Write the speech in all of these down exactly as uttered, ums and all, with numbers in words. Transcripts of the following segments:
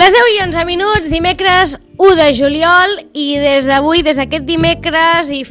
Les deu i onze minuts, dimecres u de juliol, i des d'avui, des d'aquest dimecres i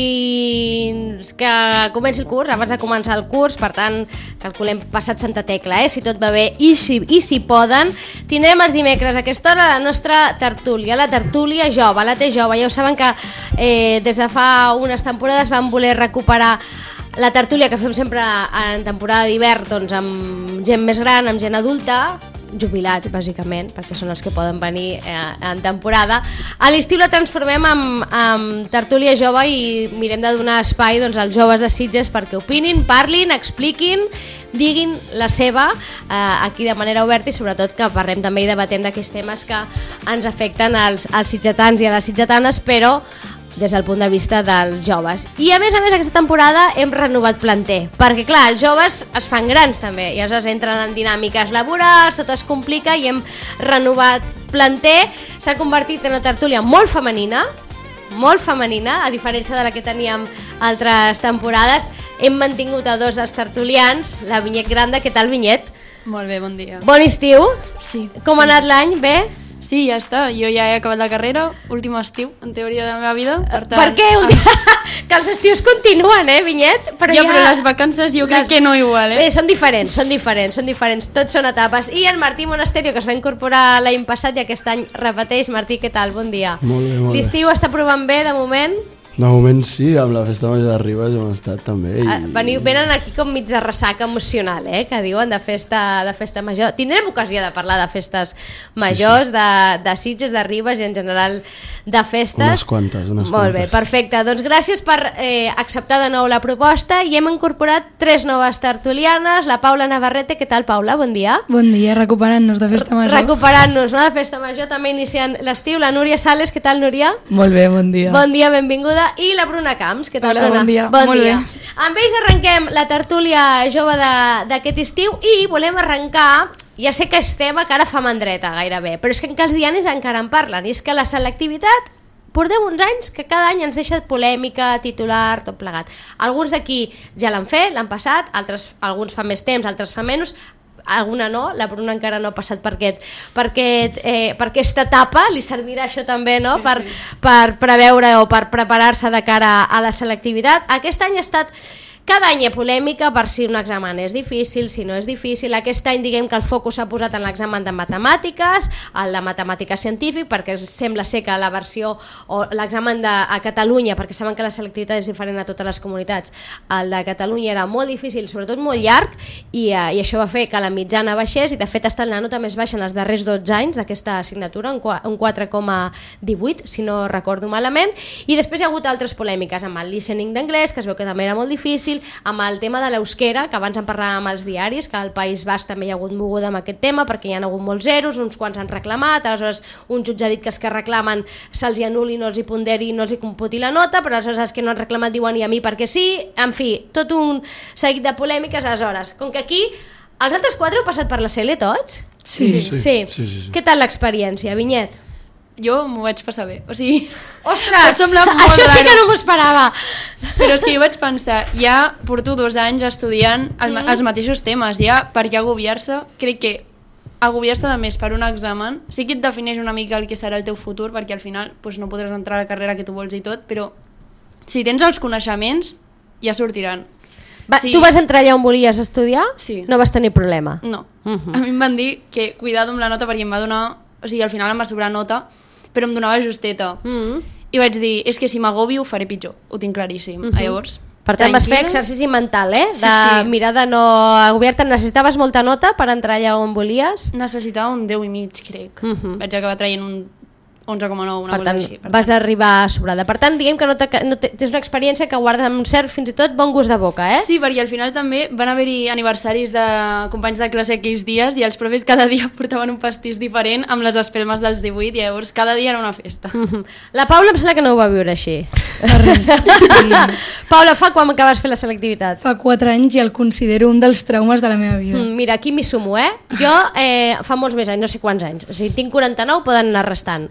fins que comenci el curs, abans de començar el curs, per tant, calculem passat Santa Tecla, eh, si tot va bé i si, i si poden, tindrem els dimecres a aquesta hora la nostra tertúlia, la tertúlia jove, la T jove. Ja ho saben que eh, des de fa unes temporades vam voler recuperar la tertúlia que fem sempre en temporada d'hivern, doncs amb gent més gran, amb gent adulta, jubilats bàsicament, perquè són els que poden venir eh, en temporada. A l'estiu la transformem en, en tertúlia jove i mirem de donar espai, doncs, als joves de Sitges perquè opinin, parlin, expliquin, diguin la seva eh, aquí de manera oberta, i sobretot que parlem també i debatem d'aquests temes que ens afecten als, als sitgetans i a les sitgetanes, però des del punt de vista dels joves. I a més a més aquesta temporada hem renovat planter, perquè clar, els joves es fan grans també, i aleshores entren en dinàmiques laborals, tot es complica, i hem renovat planter. S'ha convertit en una tertúlia molt femenina, molt femenina, a diferència de la que teníem altres temporades. Hem mantingut a dos dels tertulians, la Vinyet Granda. Què tal, Vinyet? Molt bé, bon dia. Bon estiu? Sí. Com sí. ha anat l'any? Bé? Sí, ja està. Jo ja he acabat la carrera, últim estiu, en teoria, de la meva vida. Per, tant, per què? Ah. Que els estius continuen, eh, Vinyet? Però ja, ja, però les vacances jo les... crec que no igual, eh? Bé, són diferents, són diferents, són diferents, tots són etapes. I el Martí Monasterio, que es va incorporar l'any passat i aquest any repeteix. Martí, què tal? Bon dia. Molt bé, molt bé. L'estiu està provant bé, de moment? De moment sí, amb la festa major de Ribes hem estat també. I... Veniu, venen aquí com mig de ressaca emocional, eh, que diuen de festa, de festa major. Tindrem ocasió de parlar de festes majors, sí, sí. De, de Sitges, de Ribes i en general de festes. Unes quantes, unes Molt quantes. bé, perfecte. Doncs gràcies per eh, acceptar de nou la proposta, i hem incorporat tres noves tertulianes. La Paula Navarrete. Què tal, Paula? Bon dia. Bon dia, recuperant-nos de festa major. Recuperant-nos, no, de festa major, també iniciant l'estiu. La Núria Sales. Què tal, Núria? Molt bé, bon dia. Bon dia, benvinguda. I la Bruna Camps. Què tal, Hola, Bruna? bon dia. Bon Molt dia. bé. Amb ells arrenquem la tertúlia jove d'aquest estiu, i volem arrencar, ja sé que és tema que ara fa mandreta gairebé, però és que els diaris encara en parlen, i és que la selectivitat portem uns anys que cada any ens deixa polèmica, titular, tot plegat. Alguns d'aquí ja l'han fet, l'han passat, altres, alguns fa més temps, altres fa menys, alguna no, la Bruna encara no ha passat per, aquest, per, aquest, eh, per aquesta etapa. Li servirà això també, no? Sí, per, sí. per preveure o per preparar-se de cara a la selectivitat. Aquest any ha estat cada any hi ha polèmica per si un examen és difícil, si no és difícil. Aquest any diguem que el focus s'ha posat en l'examen de matemàtiques, el de matemàtiques científic, perquè sembla ser que la versió o l'examen de, a Catalunya, perquè saben que la selectivitat és diferent a totes les comunitats, el de Catalunya era molt difícil, sobretot molt llarg, i, eh, i això va fer que la mitjana baixés, i de fet ha estat la nota més baixa en els darrers dotze anys d'aquesta assignatura, un quatre coma divuit, si no recordo malament. I després hi ha hagut altres polèmiques amb el listening d'anglès, que es veu que també era molt difícil, amb el tema de l'euskera, que abans en parlàvem als diaris, que al País Basc també hi ha hagut moguda amb aquest tema, perquè hi ha hagut molts zeros, uns quants han reclamat, aleshores un jutge ha dit que els que reclamen se'ls hi anul·li, no els hi ponderi, no els hi computi la nota, però aleshores els que no han reclamat diuen i a mi perquè sí, en fi, tot un seguit de polèmiques. Aleshores, com que aquí els altres quatre heu passat per la C L tots? Sí. Sí, sí. sí. sí, sí, sí. Què tal l'experiència, Vinyet? Jo m'ho vaig passar bé, o sigui... Ostres, això sí que no m'ho esperava. Però és que jo vaig pensar, ja porto dos anys estudiant el, mm. els mateixos temes, ja per què agobiar-se? Crec que agobiar-se de més per un examen sí que et defineix una mica el que serà el teu futur, perquè al final doncs, no podràs entrar a la carrera que tu vols i tot, però si tens els coneixements ja sortiran. Va, sí. Tu vas entrar allà on volies estudiar? Sí. No vas tenir problema? No. Uh-huh. A mi em van dir que cuidado amb la nota perquè em va donar... O sigui, al final em va sobrar nota, però em donava justeta. Mm-hmm. I vaig dir, és que si m'agobio ho faré pitjor, ho tinc claríssim. Mm-hmm. Llavors, per tant, vas fer exercici mental, eh? Sí, de sí. mirar de no agobiar-te. Necessitaves molta nota per entrar allà on volies? Necessitava un deu i mig, crec. Mm-hmm. Vaig acabar traient un onze coma nou, una per tant, cosa així. Per vas tant. arribar sobrada. Per tant, diguem que no, te, no te, tens una experiència que guardes amb un cert, fins i tot, bon gust de boca, eh? Sí, perquè al final també van haver-hi aniversaris de companys de classe aquells dies i els profes cada dia portaven un pastís diferent amb les espelmes dels divuit, i llavors cada dia era una festa. Mm-hmm. La Paula em sembla que no ho va viure així. Res, sí. Paula, fa quan que vas fer la selectivitat? Fa quatre anys i el considero un dels traumes de la meva vida. Mm, mira, aquí m'hi sumo, eh? Jo eh, fa molts més anys, no sé quants anys, o sigui, tinc quaranta-nou, poden anar restant.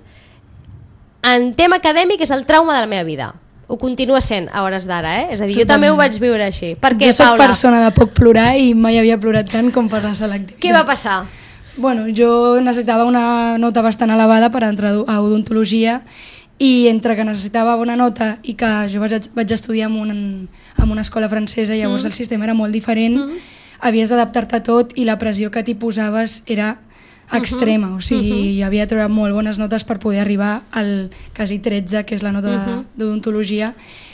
En tema acadèmic és el trauma de la meva vida. Ho continua sent a hores d'ara, eh? És a dir, jo també ho vaig viure així. Per què, jo soc Paula? persona de poc plorar i mai havia plorat tant com per la selectivitat. Què va passar? Bueno, jo necessitava una nota bastant elevada per entrar a odontologia i entre que necessitava bona nota i que jo vaig, vaig estudiar en, un, en una escola francesa i llavors mm. el sistema era molt diferent, mm. havies d'adaptar-te a tot i la pressió que t'hi posaves era extrema, uh -huh. o sigui, uh -huh. hi havia de treure molt bones notes per poder arribar al quasi tretze, que és la nota uh -huh. d'odontologia,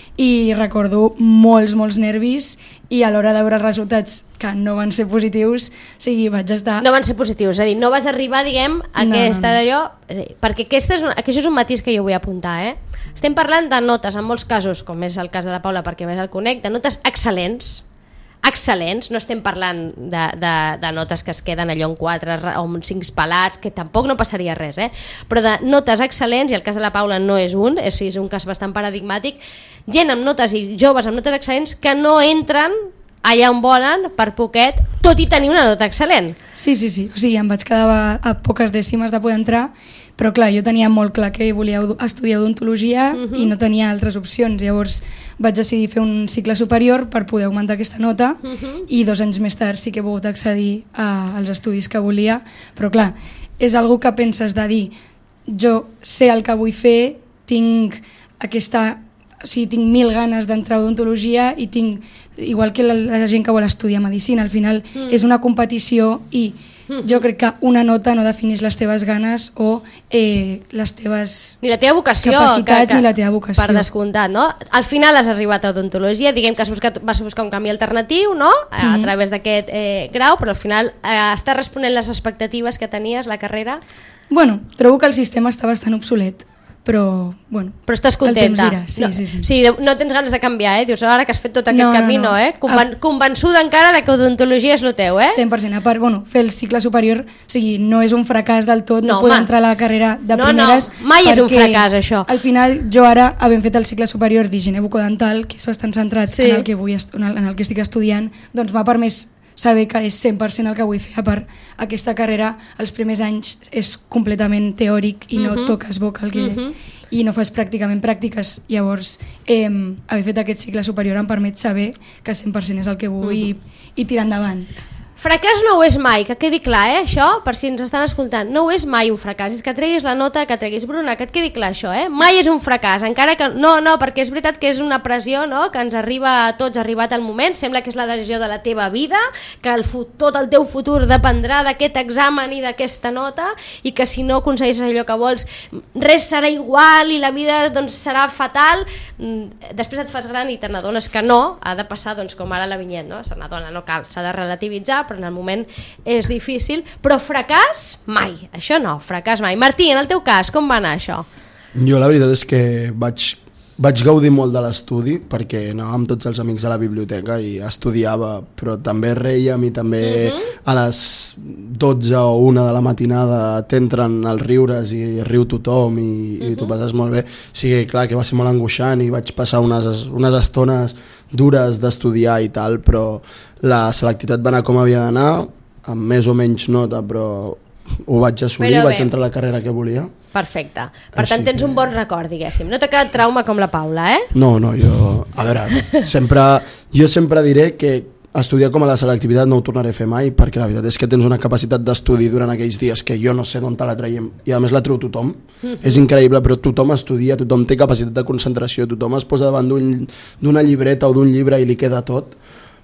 i recordo molts, molts nervis i a l'hora de veure els resultats que no van ser positius, o sigui, vaig estar... No van ser positius, és a dir, no vas arribar, diguem, a no, aquesta no, no. d'allò, perquè aquesta és una, això és un matís que jo vull apuntar, eh? Estem parlant de notes, en molts casos, com és el cas de la Paula, perquè més el conec, de notes excel·lents, excel·lents, no estem parlant de, de, de notes que es queden allò en quatre o en cinc pelats, que tampoc no passaria res, eh? Però de notes excel·lents, i el cas de la Paula no és un, és, és un cas bastant paradigmàtic, gent amb notes i joves amb notes excel·lents que no entren allà on volen per poquet, tot i tenir una nota excel·lent. Sí, sí, sí, o sigui, em vaig quedar a, a poques dècimes de poder entrar, però clar, jo tenia molt clar que volia estudiar odontologia uh -huh. i no tenia altres opcions, llavors vaig decidir fer un cicle superior per poder augmentar aquesta nota uh -huh. i dos anys més tard sí que he pogut accedir a, als estudis que volia, però clar, és algo que penses de dir, jo sé el que vull fer, tinc aquesta, o sigui, tinc mil ganes d'entrar a odontologia i tinc, igual que la, la gent que vol estudiar medicina, al final uh -huh. és una competició i jo crec que una nota no defineix les teves ganes o eh, les teves ni la teva vocació, capacitats, que, que, ni la teva vocació. Per descomptat, no? Al final has arribat a odontologia, diguem que has buscat, vas buscar un canvi alternatiu, no? A, mm -hmm. a través d'aquest eh, grau, però al final eh, està responent les expectatives que tenies, la carrera? Bueno, trobo que el sistema està bastant obsolet, però bueno, però estàs contenta, el temps dirà. Sí, no, sí, sí. sí, no tens ganes de canviar, eh? Dius, ara que has fet tot aquest no, camí, no, no, no. eh? Conven convençuda encara de que odontologia és el teu, eh? cent per cent, a part, bueno, fer el cicle superior, o sigui, no és un fracàs del tot, no, no poder entrar a la carrera de no, primeres, no, mai és un fracàs, això. Al final, jo ara, havent fet el cicle superior d'higiene bucodental, que és bastant centrat sí. en, el que vull en, el, en el que estic estudiant, doncs m'ha permès saber que és cent per cent el que vull fer. A part, aquesta carrera, els primers anys és completament teòric i no uh -huh. toques boca al que... Uh -huh. i no fas pràcticament pràctiques, llavors eh, haver fet aquest cicle superior em permet saber que cent per cent és el que vull uh -huh. i, i tirar endavant. Fracàs no ho és mai, que quedi clar, eh, això, per si ens estan escoltant, no ho és mai un fracàs, és que treguis la nota que treguis, Bruna, que et quedi clar això, eh? Mai és un fracàs, encara que... No, no, perquè és veritat que és una pressió, no?, que ens arriba a tots, ha arribat el moment, sembla que és la decisió de la teva vida, que el tot el teu futur dependrà d'aquest examen i d'aquesta nota, i que si no aconsegueixes allò que vols, res serà igual i la vida doncs serà fatal. Després et fas gran i te n'adones que no, ha de passar doncs com ara la Vinyet, no? Se n'adona, no cal, s'ha de relativitzar, però en el moment és difícil, però fracàs mai, això no, fracàs mai. Martí, en el teu cas, com va anar això? Jo la veritat és que vaig, vaig gaudir molt de l'estudi perquè anava amb tots els amics a la biblioteca i estudiava, però també rèiem i també uh-huh. a les dotze o una de la matinada t'entren els riures i riu tothom i, uh-huh. i t'ho passes molt bé. Sí, clar, que va ser molt angoixant i vaig passar unes, unes estones dures d'estudiar i tal, però la selectivitat va anar com havia d'anar, amb més o menys nota, però ho vaig assolir, vaig entrar a la carrera que volia. Perfecte. Per Així tant, tens que... un bon record, diguéssim. No t'ha quedat trauma com la Paula, eh? No, no, jo... A veure, sempre, jo sempre diré que estudiar com a la selectivitat no ho tornaré a fer mai, perquè la veritat és que tens una capacitat d'estudi durant aquells dies que jo no sé d'on te la traiem, i a més la treu tothom. Mm-hmm. És increïble, però tothom estudia, tothom té capacitat de concentració, tothom es posa davant d'una llibreta o d'un llibre i li queda tot,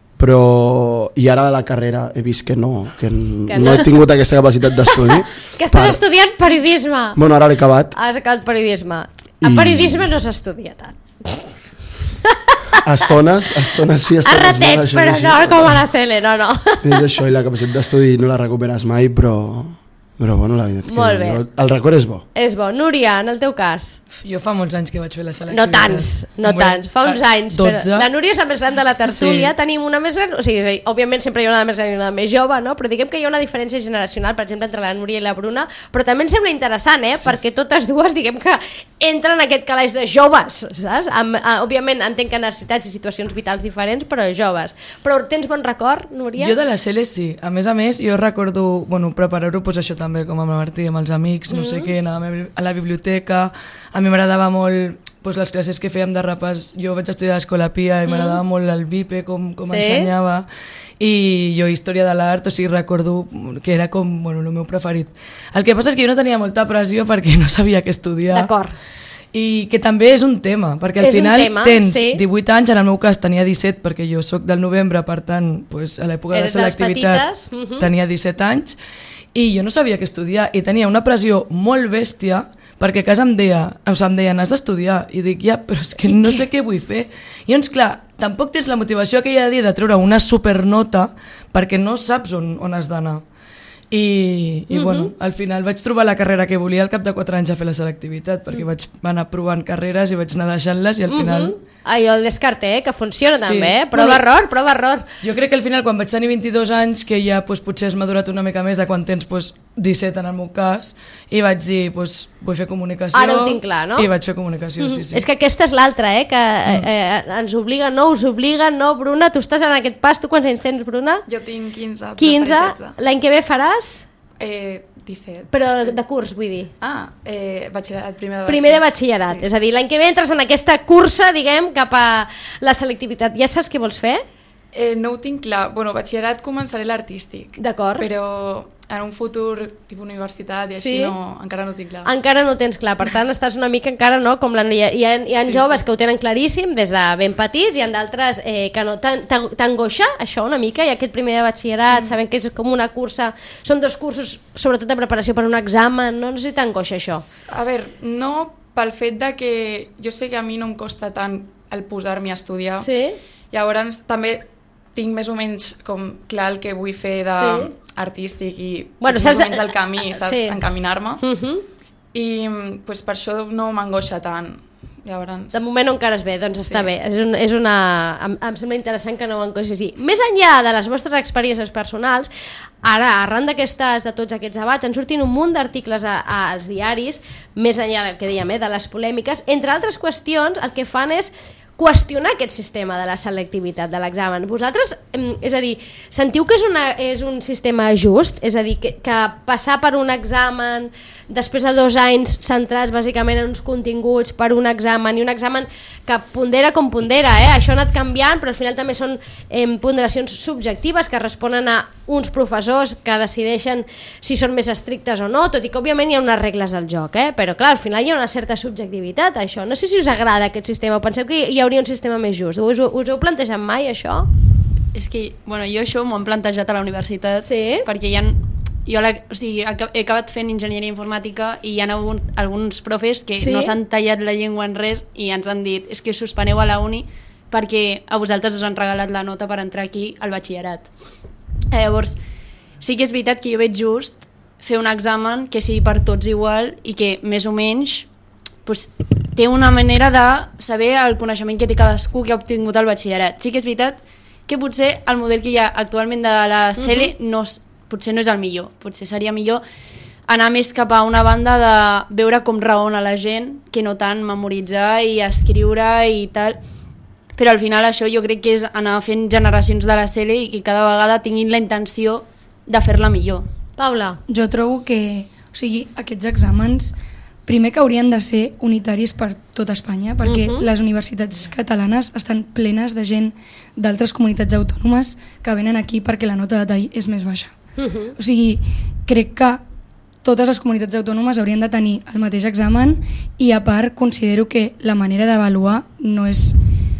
però i ara a la carrera he vist que no, que, que no. no he tingut aquesta capacitat d'estudi. Que estàs per... estudiant periodisme. Bueno, ara l'he acabat. Has acabat periodisme. A I... periodisme no s'estudia tant. Estones, estones sí, estones a ratets, no, però no, no com a la Cele, no, no. És això, i la capacitat d'estudi no la recuperes mai, però... Però bueno, la veritat Molt bé. El record és bo. És bo. Núria, en el teu cas? Jo fa molts anys que vaig fer la selecció. No tants, no bueno, tants, fa uns anys. dotze. Però la Núria és la més gran de la tertúlia, sí. Tenim una més gran, o sigui, òbviament sempre hi ha una més gran i una més jove, no? Però diguem que hi ha una diferència generacional, per exemple, entre la Núria i la Bruna, però també em sembla interessant, eh? Sí. Perquè totes dues, diguem que entren en aquest calaix de joves, saps? Amb, uh, òbviament entenc que necessitats i situacions vitals diferents, però joves. Però tens bon record, Núria? Jo de la Cele sí. A més a més, jo recordo, bueno, preparar-ho, pues això també, com amb la Martí, amb els amics, no mm. sé què, anàvem a la biblioteca, a mi m'agradava molt doncs les classes que fèiem de repàs, jo vaig estudiar a l'Escola Pia i m'agradava mm. molt el Vipe, com, com sí? ensenyava, i jo història de l'art, o sigui, recordo que era com, bueno, el meu preferit. El que passa és que jo no tenia molta pressió perquè no sabia què estudiar. D'acord. I que també és un tema, perquè al és final tema, tens sí. divuit anys, en el meu cas tenia disset, perquè jo sóc del novembre, per tant, pues, a l'època de selectivitat uh -huh. tenia disset anys, i jo no sabia què estudiar, i tenia una pressió molt bèstia, perquè a casa em deia, o sigui, em deien, has d'estudiar, i dic, ja, però és que no sé què vull fer. I doncs, clar, tampoc tens la motivació aquella dia de treure una supernota, perquè no saps on, on has d'anar. I, i uh -huh. bueno, al final vaig trobar la carrera que volia al cap de quatre anys a fer la selectivitat, perquè vaig anar provant carreres i vaig anar deixant-les i al final... Uh -huh. Allò el descarte, eh? Que funciona sí. també, eh? Prova-error, prova-error. Jo crec que al final quan vaig tenir vint-i-dos anys, que ja pues, potser has madurat una mica més de quan tens pues, disset en el meu cas, i vaig dir, pues, vull fer comunicació. Ara ho tinc clar, no? I vaig fer comunicació, uh -huh. sí, sí. És que aquesta és l'altra, eh? Que eh, eh, ens obliga, no us obliga, no, Bruna, tu estàs en aquest pas, tu quants anys tens, Bruna? Jo tinc quinze. quinze, l'any que ve faràs? Eh, disset. Però de curs, vull dir. Ah, eh, batxillerat, primer de batxillerat. Primer de batxillerat, sí. És a dir, l'any que ve entres en aquesta cursa, diguem, cap a la selectivitat. Ja saps què vols fer? Eh, no ho tinc clar. Bueno, batxillerat començaré l'artístic. D'acord. Però en un futur, tipus universitat i així, sí? no, encara no ho tinc clar. Encara no ho tens clar, per tant estàs una mica encara, no? Com la, hi ha, hi ha, hi ha sí, joves sí. que ho tenen claríssim des de ben petits, i hi ha d'altres eh, que no. T'angoixa això una mica? I aquest primer de batxillerat, mm. sabent que és com una cursa, són dos cursos sobretot de preparació per un examen, no, no sé si t'angoixa això. A veure, no pel fet de que jo sé que a mi no em costa tant el posar-m'hi a estudiar, sí? Llavors també tinc més o menys com clar el que vull fer d'artístic sí? i bueno, més o menys el camí, saps? Sí. Encaminar-me. Uh -huh. I pues, per això no m'angoixa tant. Llavors... De moment no encara es bé, doncs sí. Està bé. És, un, és una... Em, em sembla interessant que no ho angoixi així. Més enllà de les vostres experiències personals, ara, arran d'aquestes, de tots aquests debats, ens sortint un munt d'articles a, a, als diaris, més enllà del que dèiem, eh, de les polèmiques, entre altres qüestions, el que fan és qüestionar aquest sistema de la selectivitat de l'examen. Vosaltres, és a dir, sentiu que és, una, és un sistema just? És a dir, que, que passar per un examen després de dos anys centrats bàsicament en uns continguts per un examen, i un examen que pondera com pondera, eh? Això ha anat canviant, però al final també són eh, ponderacions subjectives que responen a uns professors que decideixen si són més estrictes o no, tot i que òbviament hi ha unes regles del joc, eh? Però clar, al final hi ha una certa subjectivitat a això. No sé si us agrada aquest sistema, penseu que hi ha hauria un sistema més just. Us, us heu plantejat mai, això? És que, bueno, jo això m'ho han plantejat a la universitat, sí? Perquè hi ha, jo la, o sigui, he acabat fent enginyeria informàtica i hi ha hagut alguns profes que sí? no s'han tallat la llengua en res i ens han dit, és que suspeneu a la uni perquè a vosaltres us han regalat la nota per entrar aquí al batxillerat. Llavors, sí que és veritat que jo veig just fer un examen que sigui per tots igual i que més o menys pues, té una manera de saber el coneixement que té cadascú que ha obtingut al batxillerat. Sí que és veritat que potser el model que hi ha actualment de la C L uh -huh. no, potser no és el millor. Potser seria millor anar més cap a una banda de veure com raona la gent, que no tant memoritzar i escriure i tal. Però al final això jo crec que és anar fent generacions de la C L i que cada vegada tinguin la intenció de fer-la millor. Paula? Jo trobo que, o sigui, aquests exàmens primer que haurien de ser unitaris per tot Espanya, perquè uh-huh. les universitats catalanes estan plenes de gent d'altres comunitats autònomes que venen aquí perquè la nota de tall és més baixa. Uh-huh. O sigui, crec que totes les comunitats autònomes haurien de tenir el mateix examen, i a part considero que la manera d'avaluar no és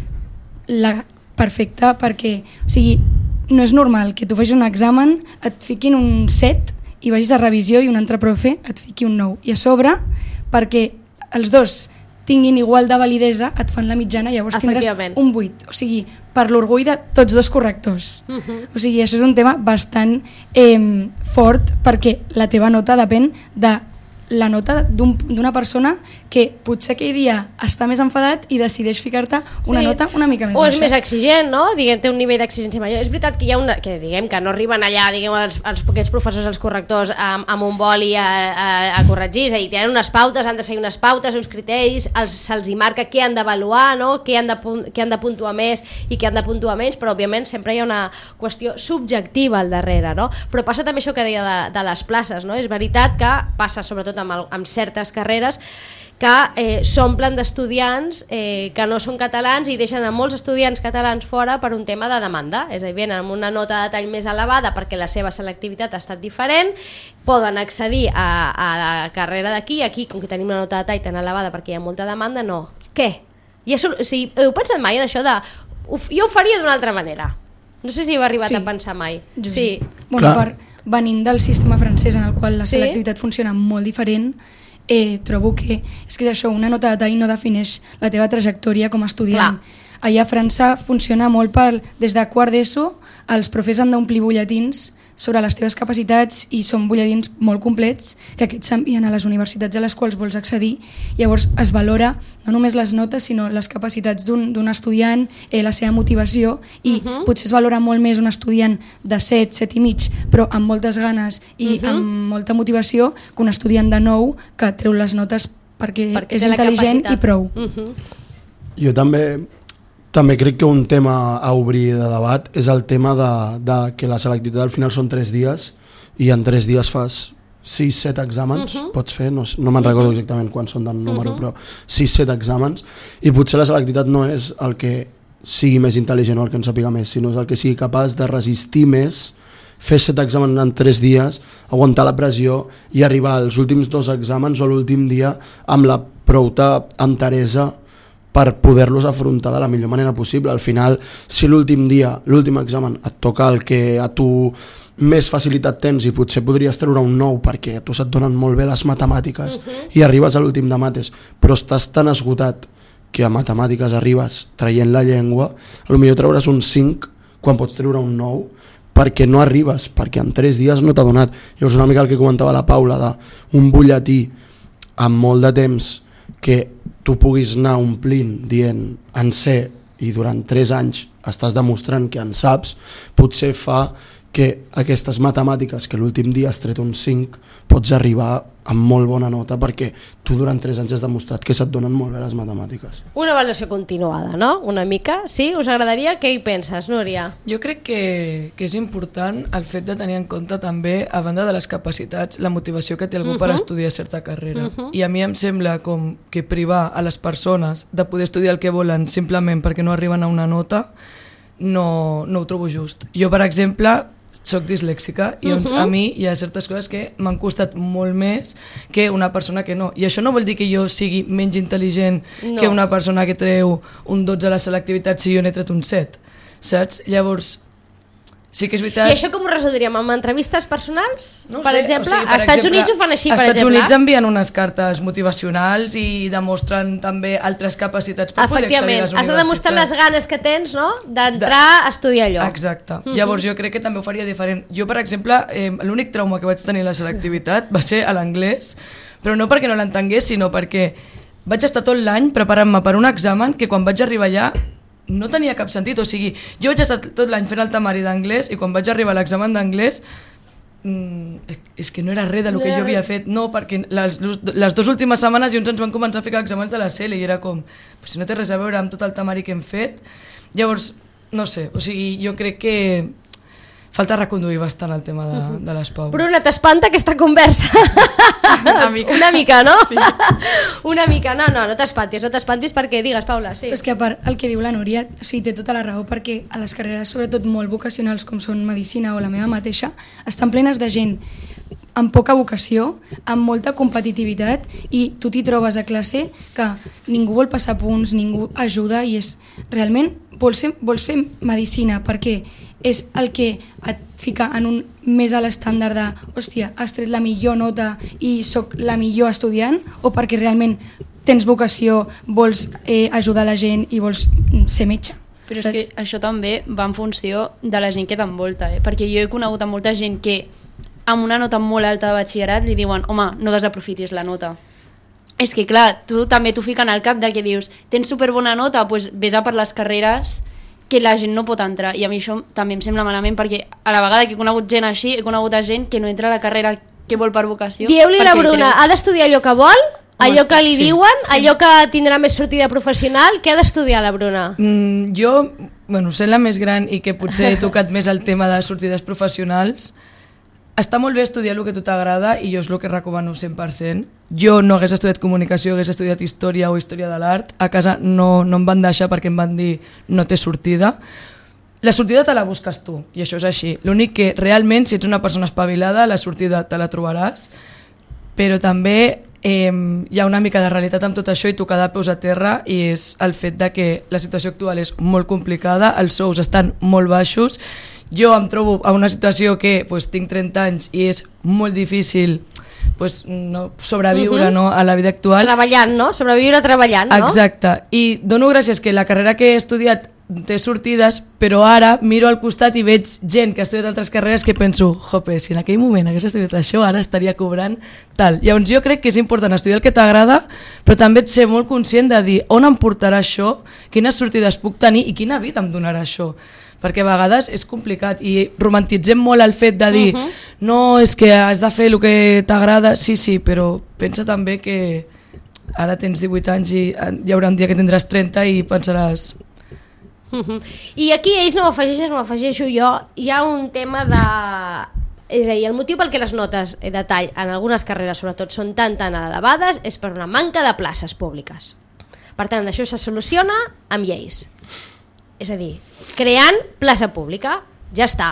la perfecta, perquè, o sigui, no és normal que tu facis un examen, et fiquin un set i vagis a revisió i un altre profe et fiqui un nou. I a sobre, perquè els dos tinguin igual de validesa, et fan la mitjana, llavors tindràs un vuit. O sigui, per l'orgull de tots dos correctors. Uh-huh. O sigui, això és un tema bastant eh, fort, perquè la teva nota depèn de la nota d'una un, persona que potser aquell dia està més enfadat i decideix ficar-te una sí. nota una mica més o baixa. És més exigent, no? Diguem, té un nivell d'exigència major. És veritat que hi ha una, que diguem que no arriben allà, diguem, els, els, aquests professors, els correctors, amb, amb un boli a, a, a corregir, és a dir, tenen unes pautes, han de seguir unes pautes, uns criteris, se'ls hi marca què han d'avaluar, no? què, han de, què han de puntuar més i què han de puntuar menys, però òbviament sempre hi ha una qüestió subjectiva al darrere, no? Però passa també això que deia de, de les places, no? És veritat que passa sobretot sobretot amb, el, amb certes carreres, que eh, s'omplen d'estudiants eh, que no són catalans i deixen a molts estudiants catalans fora per un tema de demanda, és a dir, venen amb una nota de tall més elevada perquè la seva selectivitat ha estat diferent, poden accedir a, a la carrera d'aquí, aquí com que tenim una nota de tall tan elevada perquè hi ha molta demanda, no. Què? Ja, o sigui, heu pensat mai en això de... Uf, jo ho faria d'una altra manera. No sé si heu arribat sí. a pensar mai. Sí. sí. Bueno, per, venint del sistema francès en el qual la sí? selectivitat funciona molt diferent, Eh, trobo que és que això, una nota de tall no defineix la teva trajectòria com a estudiant. Clar. Allà a França funciona molt per, des de quart d'ESO, els professors han d'omplir butlletins sobre les teves capacitats i són butlletins molt complets que aquests s'envien a les universitats a les quals vols accedir. Llavors es valora no només les notes sinó les capacitats d'un estudiant, eh, la seva motivació i uh-huh. potser es valora molt més un estudiant de set, set i mig però amb moltes ganes i uh-huh. amb molta motivació que un estudiant de nou que treu les notes perquè, perquè és intel·ligent i prou. Uh-huh. Jo també També crec que un tema a obrir de debat és el tema de, de que la selectivitat al final són tres dies i en tres dies fas sis set exàmens, uh-huh. pots fer, no, no me'n recordo exactament quants són del número, uh-huh. però sis set exàmens, i potser la selectivitat no és el que sigui més intel·ligent o el que en sàpiga més, sinó és el que sigui capaç de resistir més, fer set exàmens en tres dies, aguantar la pressió i arribar als últims dos exàmens o l'últim dia amb la prouta enteresa per poder-los afrontar de la millor manera possible. Al final, si l'últim dia, l'últim examen, et toca el que a tu més facilitat tens i potser podries treure un nou perquè a tu se't donen molt bé les matemàtiques uh-huh. i arribes a l'últim de mates, però estàs tan esgotat que a matemàtiques arribes traient la llengua, potser treuràs un cinc quan pots treure un nou perquè no arribes, perquè en tres dies no t'ha donat. Llavors una mica el que comentava la Paula d'un butlletí amb molt de temps que tu puguis anar omplint dient en sé i durant tres anys estàs demostrant que en saps, potser fa que aquestes matemàtiques que l'últim dia has tret un cinc pots arribar amb molt bona nota perquè tu durant tres anys has demostrat que se't donen molt bé les matemàtiques. Una avaluació continuada, no? Una mica, sí? Us agradaria? Què hi penses, Núria? Jo crec que, que és important el fet de tenir en compte també, a banda de les capacitats, la motivació que té algú uh-huh. per estudiar certa carrera. Uh-huh. I a mi em sembla com que privar a les persones de poder estudiar el que volen simplement perquè no arriben a una nota no, no ho trobo just. Jo, per exemple, soc dislèxica i doncs uh-huh. a mi hi ha certes coses que m'han costat molt més que una persona que no. I això no vol dir que jo sigui menys intel·ligent no. que una persona que treu un dotze a la selectivitat si jo n'he tret un set, saps? Llavors, sí que és veritat... I això com ho resoldríem? Amb entrevistes personals? No per sé, exemple? o sigui, per als Estats exemple, Units ho fan així, per exemple? Als exemple? Estats Units envien unes cartes motivacionals i demostren també altres capacitats per poder accedir a les universitats. Has de demostrar les ganes que tens, no?, d'entrar de... a estudiar allò. Exacte. Uh-huh. Llavors jo crec que també ho faria diferent. Jo, per exemple, eh, l'únic trauma que vaig tenir a la selectivitat va ser a l'anglès, però no perquè no l'entengués, sinó perquè vaig estar tot l'any preparant-me per un examen que quan vaig arribar allà no tenia cap sentit, o sigui, jo vaig estar tot l'any fent el temari d'anglès i quan vaig arribar a l'examen d'anglès mmm, és que no era res del que jo havia fet, no, perquè les, les dues últimes setmanes junts ens van començar a ficar exàmens de la C E L i era com, pues si no té res a veure amb tot el temari que hem fet, llavors, no sé, o sigui, jo crec que falta reconduir bastant el tema de, de les Pau. Bruna, t'espanta aquesta conversa? Una mica. Una mica, no? Sí. Una mica, no, no, no t'espantis, no t'espantis perquè digues, Paula, sí. Però és que a part, el que diu la Núria, sí, té tota la raó, perquè a les carreres, sobretot molt vocacionals, com són medicina o la meva mateixa, estan plenes de gent amb poca vocació, amb molta competitivitat i tu t'hi trobes a classe que ningú vol passar punts, ningú ajuda i és realment, vols fer, vols fer medicina perquè és el que et fica en un més a l'estàndard de hòstia, has tret la millor nota i sóc la millor estudiant o perquè realment tens vocació, vols eh, ajudar la gent i vols ser metge. Però és que això també va en funció de la gent que t'envolta, eh? Perquè jo he conegut a molta gent que amb una nota molt alta de batxillerat li diuen home, no desaprofitis la nota. És que clar, tu també t'ho fiquen al cap de que dius tens superbona nota, doncs vés a per les carreres que la gent no pot entrar, i a mi això també em sembla malament perquè a la vegada que he conegut gent així he conegut a gent que no entra a la carrera que vol per vocació. Dieu-li la Bruna, creu... ha d'estudiar allò que vol? Allò que li sí, diuen? Sí. Allò que tindrà més sortida professional? Què ha d'estudiar la Bruna? Mm, jo, bueno, sent la més gran i que potser he tocat més el tema de sortides professionals, està molt bé estudiar el que a tu t'agrada i jo és el que recomano cent per cent. Jo no hagués estudiat comunicació, hagués estudiat història o història de l'art. A casa no, no em van deixar perquè em van dir no té sortida. La sortida te la busques tu, i això és així. L'únic que realment, si ets una persona espavilada, la sortida te la trobaràs, però també eh, hi ha una mica de realitat amb tot això i tocar de peus a terra, i és el fet de que la situació actual és molt complicada, els sous estan molt baixos. Jo em trobo en una situació que pues, tinc trenta anys i és molt difícil pues, no, sobreviure uh-huh. no, a la vida actual. Treballant, no? Sobreviure treballant, no? Exacte. I dono gràcies que la carrera que he estudiat té sortides, però ara miro al costat i veig gent que ha estudiat altres carreres que penso, jope, si en aquell moment hagués estudiat això, ara estaria cobrant tal. Llavors jo crec que és important estudiar el que t'agrada, però també ser molt conscient de dir on em portarà això, quines sortides puc tenir i quina vida em donarà això. Perquè a vegades és complicat i romantitzem molt el fet de dir uh-huh. no, és que has de fer el que t'agrada, sí, sí, però pensa també que ara tens divuit anys i hi haurà un dia que tindràs trenta i pensaràs... Uh-huh. I aquí ells no ho afegeixen, no ho afegeixo jo, hi ha un tema de... És a dir, el motiu pel que les notes de tall en algunes carreres sobretot són tan tan elevades és per una manca de places públiques. Per tant, això se soluciona amb lleis. És a dir, creant plaça pública, ja està.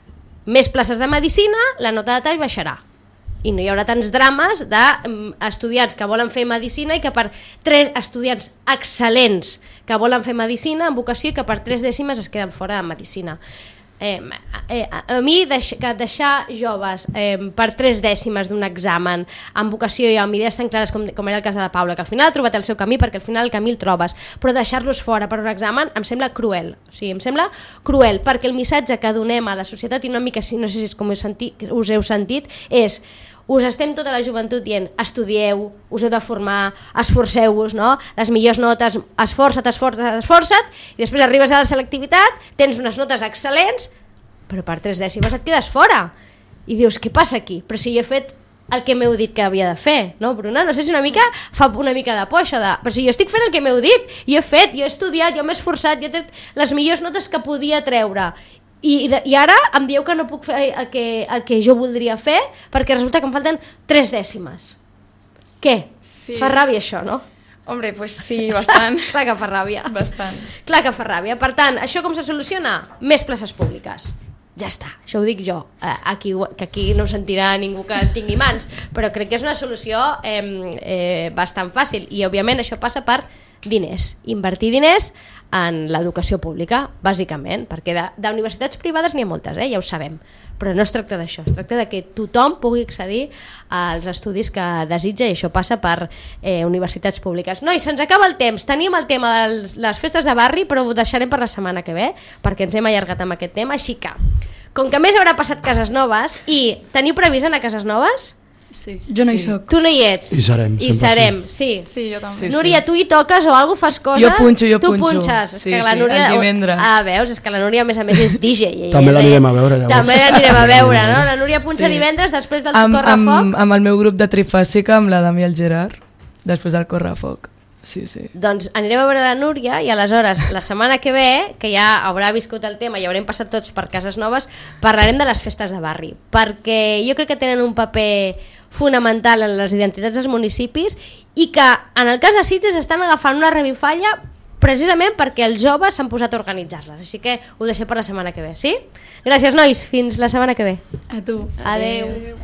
Més places de medicina, la nota de tall baixarà. I no hi haurà tants drames d'estudiants que volen fer medicina i que per tres estudiants excel·lents que volen fer medicina en vocació i que per tres dècimes es queden fora de medicina. Eh, eh, a mi deix, que deixar joves eh, per tres dècimes d'un examen amb vocació i amb idees tan clares com, com era el cas de la Paula, que al final ha trobat el seu camí perquè al final el camí el trobes, però deixar-los fora per un examen em sembla cruel, o sigui, em sembla cruel perquè el missatge que donem a la societat, i una mica, no sé si és com us, sentit, us heu sentit, és us estem tota la joventut dient estudieu, us heu de formar, esforceu-vos, no? Les millors notes, esforça't, esforça't, esforça't, i després arribes a la selectivitat, tens unes notes excel·lents, però per tres dècimes et quedes fora. I dius, què passa aquí? Però si jo he fet el que m'heu dit que havia de fer, no, Bruna? No sé si una mica fa una mica de por això de... Però si jo estic fent el que m'heu dit, jo he fet, jo he estudiat, jo m'he esforçat, jo he tret les millors notes que podia treure. I, I ara em dieu que no puc fer el que, el que jo voldria fer perquè resulta que em falten tres dècimes. Què? Sí. Fa ràbia això, no? Hombre, pues sí, bastant. Clar que fa ràbia. Bastant. Clar que fa ràbia. Per tant, això com se soluciona? Més places públiques. Ja està, això ho dic jo. Aquí, que aquí no ho sentirà ningú que tingui mans, però crec que és una solució eh, eh, bastant fàcil. I òbviament això passa per diners. Invertir diners en l'educació pública, bàsicament, perquè d'universitats privades n'hi ha moltes, eh? Ja ho sabem, però no es tracta d'això, es tracta de que tothom pugui accedir als estudis que desitja i això passa per eh, universitats públiques. Noi, se'ns acaba el temps, teníem el tema de les festes de barri, però ho deixarem per la setmana que ve, perquè ens hem allargat amb aquest tema, així que, com que més haurà passat Cases Noves, i teniu previst anar a Cases Noves? Sí. Jo no hi sí. soc. Tu no hi ets. I serem. I serem, sí. Sí, jo també. Sí, Núria, sí. tu hi toques o alguna fas cosa? Jo punxo, jo tu punxo. punxes. Sí, és que la sí, Núria... el divendres. Ah, veus? És que la Núria, a més a més, és D J. I També l'anirem a veure, llavors. També l'anirem a veure, no? La Núria punxa sí. divendres després del amb, Correfoc. Amb, amb el meu grup de trifàsica, amb la Dami i el Gerard, després del Correfoc. Sí, sí. Doncs anirem a veure la Núria i aleshores la setmana que ve, que ja haurà viscut el tema i haurem passat tots per Cases Noves, parlarem de les festes de barri, perquè jo crec que tenen un paper fonamental en les identitats dels municipis i que en el cas de Sitges estan agafant una revifalla precisament perquè els joves s'han posat a organitzar-les, així que ho deixem per la setmana que ve, sí? Gràcies, nois, fins la setmana que ve. A tu. Adeu. Adeu.